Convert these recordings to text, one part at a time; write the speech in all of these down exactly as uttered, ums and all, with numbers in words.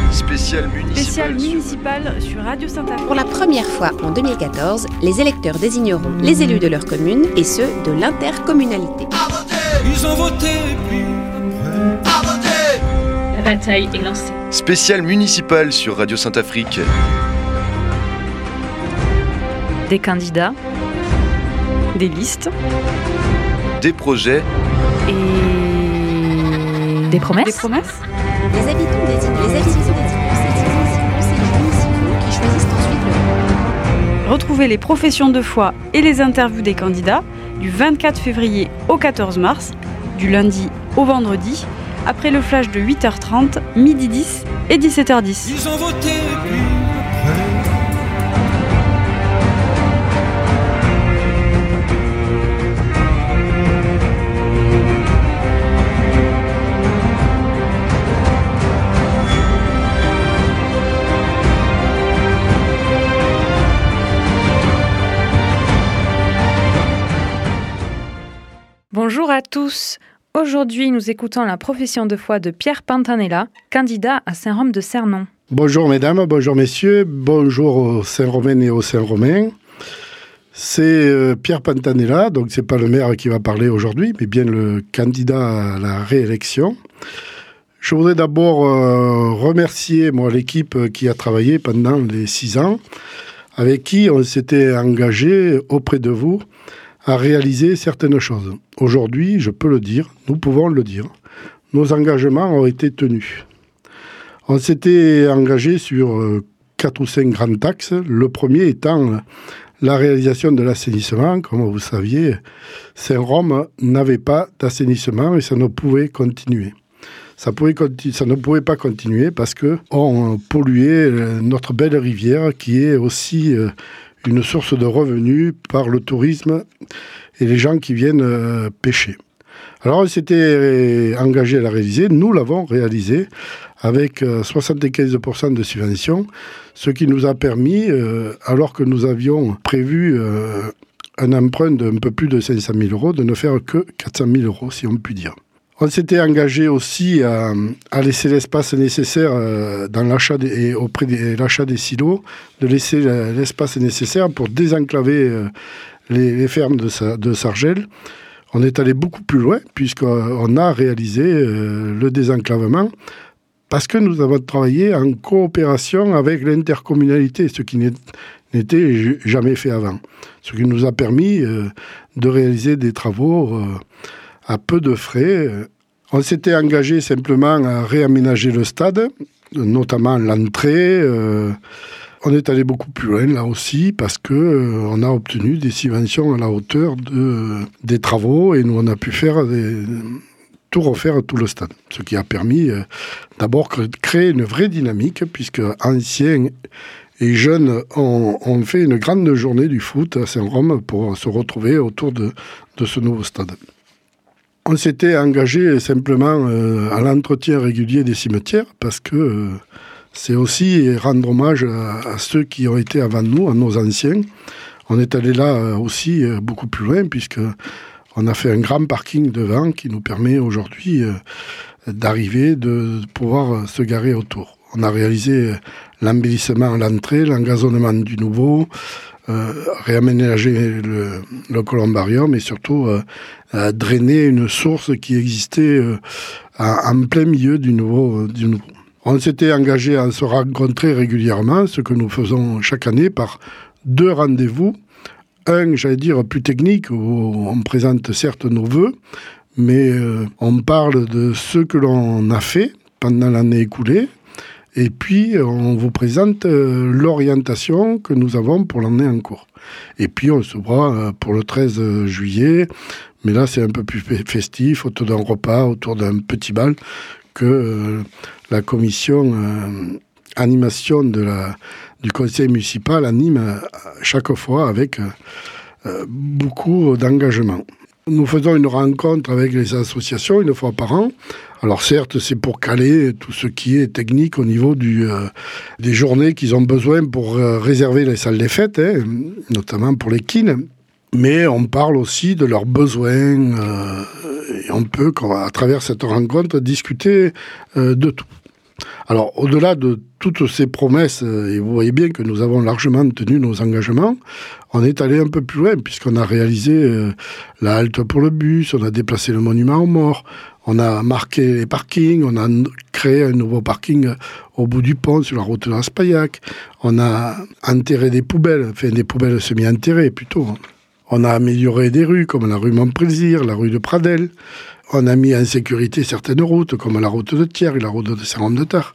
Spécial municipal, Spécial municipal sur Radio Saint-Afrique. Pour la première fois en deux mille quatorze, les électeurs désigneront les élus de leur commune et ceux de l'intercommunalité. Ils ont voté, puis la bataille est lancée. Spécial municipal sur Radio Saint-Afrique. Des candidats, des listes, des projets et des promesses. Des promesses. Les habitants désignent les habitants désignent ces conseillers municipaux qui choisissent ensuite le. Retrouvez les professions de foi et les interviews des candidats du vingt-quatre février au quatorze mars, du lundi au vendredi, après le flash de huit heures trente, midi dix et dix-sept heures dix. ils ont voté, puis Bonjour à tous. Aujourd'hui, nous écoutons la profession de foi de Pierre Pantanella, candidat à Saint-Rome de Cernon. Bonjour mesdames, bonjour messieurs, bonjour aux Saint-Romains et aux Saint-Romains. C'est euh, Pierre Pantanella, donc c'est pas le maire qui va parler aujourd'hui, mais bien le candidat à la réélection. Je voudrais d'abord euh, remercier moi, l'équipe qui a travaillé pendant les six ans, avec qui on s'était engagé auprès de vous à réaliser certaines choses. Aujourd'hui, je peux le dire, nous pouvons le dire, nos engagements ont été tenus. On s'était engagé sur euh, quatre ou cinq grands axes, le premier étant la réalisation de l'assainissement. Comme vous saviez, Saint-Rome n'avait pas d'assainissement et ça ne pouvait continuer. Ça, pouvait continu- ça ne pouvait pas continuer parce qu'on polluait notre belle rivière qui est aussi euh, une source de revenus par le tourisme et les gens qui viennent euh, pêcher. Alors on s'était engagé à la réaliser, nous l'avons réalisé avec euh, soixante-quinze pour cent de subventions, ce qui nous a permis, euh, alors que nous avions prévu euh, un emprunt d'un peu plus de cinq cent mille euros, de ne faire que quatre cent mille euros, si on peut dire. On s'était engagé aussi à, à laisser l'espace nécessaire euh, dans l'achat des, et auprès de l'achat des silos, de laisser l'espace nécessaire pour désenclaver euh, les, les fermes de, de Sargel. On est allé beaucoup plus loin puisqu'on a réalisé euh, le désenclavement parce que nous avons travaillé en coopération avec l'intercommunalité, ce qui n'était jamais fait avant. Ce qui nous a permis euh, de réaliser des travaux euh, à peu de frais. On s'était engagé simplement à réaménager le stade, notamment l'entrée. Euh, on est allé beaucoup plus loin là aussi parce qu'on euh, a obtenu des subventions à la hauteur de, des travaux et nous on a pu faire des, tout refaire tout le stade. Ce qui a permis euh, d'abord de créer une vraie dynamique puisque anciens et jeunes ont, ont fait une grande journée du foot à Saint-Rome pour se retrouver autour de, de ce nouveau stade. On s'était engagé simplement euh, à l'entretien régulier des cimetières parce que euh, c'est aussi rendre hommage à, à ceux qui ont été avant nous, à nos anciens. On est allé là euh, aussi euh, beaucoup plus loin puisque on a fait un grand parking devant qui nous permet aujourd'hui euh, d'arriver, de, de pouvoir se garer autour. On a réalisé l'embellissement à l'entrée, l'engazonnement du nouveau, Euh, réaménager le, le columbarium et surtout euh, euh, drainer une source qui existait euh, à, en plein milieu du nouveau, euh, du nouveau. On s'était engagé à se rencontrer régulièrement, ce que nous faisons chaque année par deux rendez-vous. Un, j'allais dire, plus technique, où on présente certes nos vœux, mais euh, on parle de ce que l'on a fait pendant l'année écoulée. Et puis, on vous présente euh, l'orientation que nous avons pour l'année en cours. Et puis, on se voit euh, pour le treize juillet. Mais là, c'est un peu plus festif, autour d'un repas, autour d'un petit bal, que euh, la commission euh, animation de la, du conseil municipal anime euh, chaque fois avec euh, beaucoup d'engagement. Nous faisons une rencontre avec les associations une fois par an. Alors certes, c'est pour caler tout ce qui est technique au niveau du, euh, des journées qu'ils ont besoin pour euh, réserver les salles des fêtes, hein, notamment pour les kines. Mais on parle aussi de leurs besoins euh, et on peut, à travers cette rencontre, discuter euh, de tout. Alors, au-delà de toutes ces promesses, et vous voyez bien que nous avons largement tenu nos engagements, on est allé un peu plus loin, puisqu'on a réalisé euh, la halte pour le bus, on a déplacé le monument aux morts, on a marqué les parkings, on a créé un nouveau parking au bout du pont, sur la route de l'Aspaillac, on a enterré des poubelles, enfin des poubelles semi-enterrées plutôt. On a amélioré des rues, comme la rue Montplaisir, la rue de Pradel. On a mis en sécurité certaines routes, comme la route de Thiers et la route de Saint-Rome-de-Tard.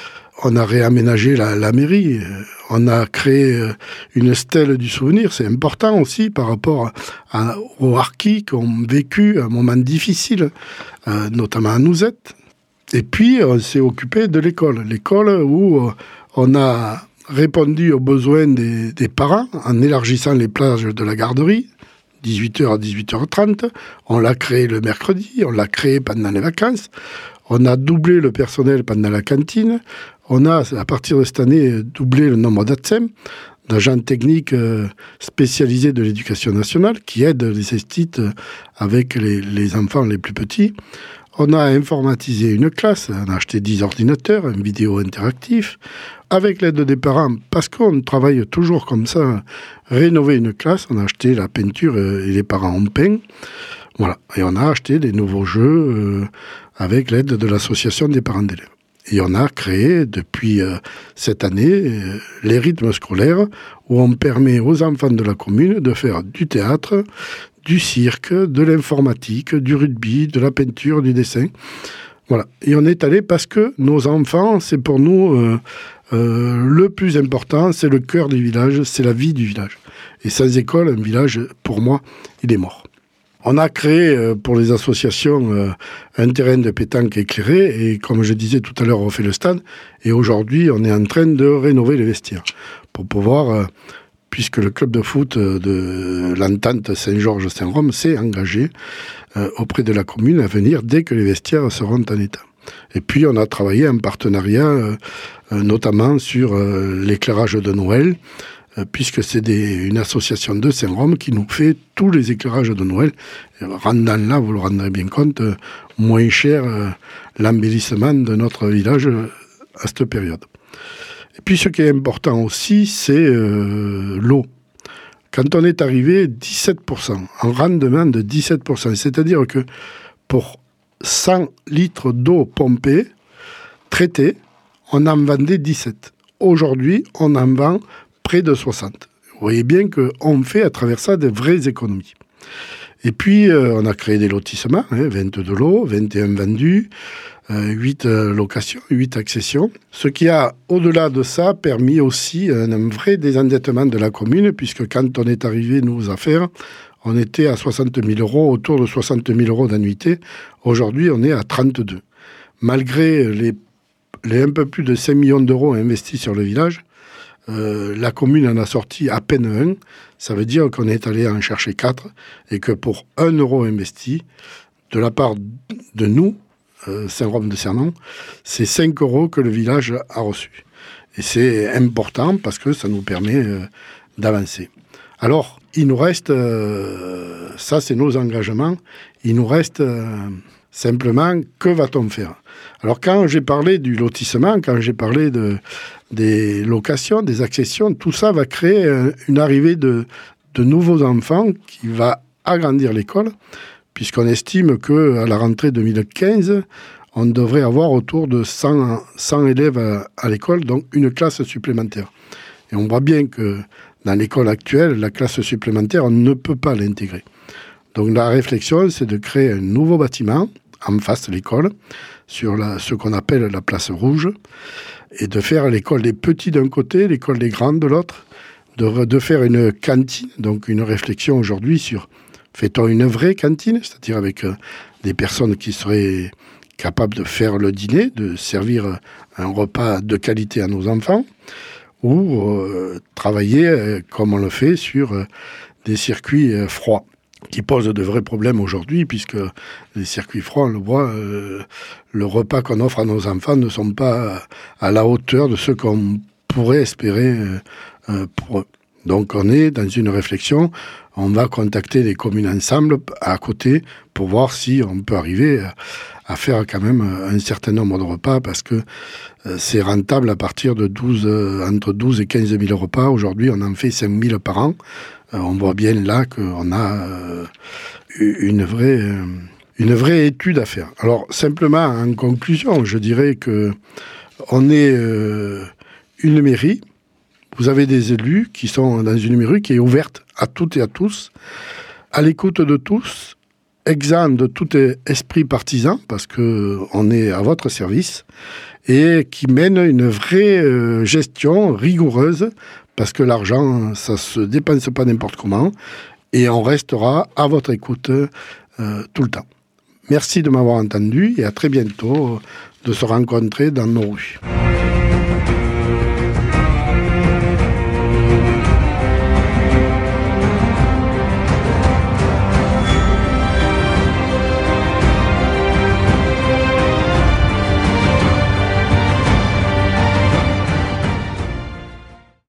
On a réaménagé la, la mairie. On a créé une stèle du souvenir. C'est important aussi par rapport à, aux harkis qui ont vécu un moment difficile, euh, notamment à Nouzette. Et puis, on s'est occupé de l'école. L'école où on a répondu aux besoins des, des parents en élargissant les plages de la garderie, dix-huit heures à dix-huit heures trente. On l'a créé le mercredi, on l'a créé pendant les vacances. On a doublé le personnel pendant la cantine. On a, à partir de cette année, doublé le nombre d'A T S E M, d'agents techniques spécialisés de l'éducation nationale, qui aident les estites avec les, les enfants les plus petits. On a informatisé une classe, on a acheté dix ordinateurs, un vidéo interactif, avec l'aide des parents, parce qu'on travaille toujours comme ça, rénover une classe, on a acheté la peinture et les parents ont peint. Voilà, et on a acheté des nouveaux jeux euh, avec l'aide de l'association des parents d'élèves. Et on a créé depuis euh, cette année euh, les rythmes scolaires où on permet aux enfants de la commune de faire du théâtre, du cirque, de l'informatique, du rugby, de la peinture, du dessin. Voilà. Et on est allé parce que nos enfants, c'est pour nous euh, euh, le plus important, c'est le cœur du village, c'est la vie du village. Et sans école, un village, pour moi, il est mort. On a créé euh, pour les associations euh, un terrain de pétanque éclairé et comme je disais tout à l'heure, on fait le stade. Et aujourd'hui, on est en train de rénover les vestiaires pour pouvoir, euh, puisque le club de foot de l'Entente Saint-Georges-Saint-Rome s'est engagé euh, auprès de la commune à venir dès que les vestiaires seront en état. Et puis, on a travaillé en partenariat, euh, euh, notamment sur euh, l'éclairage de Noël, puisque c'est des, une association de Saint-Rome qui nous fait tous les éclairages de Noël, rendant là, vous le rendrez bien compte, moins cher euh, l'embellissement de notre village à cette période. Et puis ce qui est important aussi, c'est euh, l'eau. Quand on est arrivé, dix-sept pour cent, un rendement de dix-sept pour cent, c'est-à-dire que pour cent litres d'eau pompée, traitée, on en vendait dix-sept. Aujourd'hui, on en vend près de soixante. Vous voyez bien qu'on fait à travers ça des vraies économies. Et puis, euh, on a créé des lotissements, hein, vingt-deux lots, vingt et un vendus, euh, huit euh, locations, huit accessions. Ce qui a, au-delà de ça, permis aussi un, un vrai désendettement de la commune, puisque quand on est arrivé, nous, aux affaires, on était à soixante mille euros, autour de soixante mille euros d'annuité. Aujourd'hui, on est à trente-deux. Malgré les, les un peu plus de cinq millions d'euros investis sur le village, Euh, la commune en a sorti à peine un. Ça veut dire qu'on est allé en chercher quatre et que pour un euro investi, de la part de nous, euh, Saint-Rome-de-Cernon, c'est cinq euros que le village a reçu. Et c'est important parce que ça nous permet euh, d'avancer. Alors, il nous reste, euh, ça c'est nos engagements, il nous reste euh, simplement, que va-t-on faire ? Alors quand j'ai parlé du lotissement, quand j'ai parlé de, des locations, des accessions, tout ça va créer une arrivée de, de nouveaux enfants qui va agrandir l'école, puisqu'on estime qu'à la rentrée deux mille quinze, on devrait avoir autour de cent, cent élèves à, à l'école, donc une classe supplémentaire. Et on voit bien que dans l'école actuelle, la classe supplémentaire, on ne peut pas l'intégrer. Donc la réflexion, c'est de créer un nouveau bâtiment en face de l'école, sur la, ce qu'on appelle la place rouge, et de faire l'école des petits d'un côté, l'école des grands de l'autre, de, de faire une cantine, donc une réflexion aujourd'hui sur, fait-on une vraie cantine, c'est-à-dire avec euh, des personnes qui seraient capables de faire le dîner, de servir un repas de qualité à nos enfants, ou euh, travailler, euh, comme on le fait, sur euh, des circuits euh, froids, qui pose de vrais problèmes aujourd'hui, puisque les circuits froids, on le voit, euh, le repas qu'on offre à nos enfants ne sont pas à la hauteur de ce qu'on pourrait espérer euh, pour eux. Donc on est dans une réflexion, on va contacter les communes ensemble à côté pour voir si on peut arriver à faire quand même un certain nombre de repas, parce que c'est rentable à partir de douze, entre douze et quinze mille repas. Aujourd'hui, on en fait cinq mille par an. On voit bien là qu'on a une vraie, une vraie étude à faire. Alors simplement, en conclusion, je dirais que on est une mairie. Vous avez des élus qui sont dans une mairie qui est ouverte à toutes et à tous, à l'écoute de tous, exempt de tout esprit partisan, parce qu'on est à votre service, et qui mène une vraie gestion rigoureuse, parce que l'argent, ça ne se dépense pas n'importe comment, et on restera à votre écoute euh, tout le temps. Merci de m'avoir entendu, et à très bientôt de se rencontrer dans nos rues.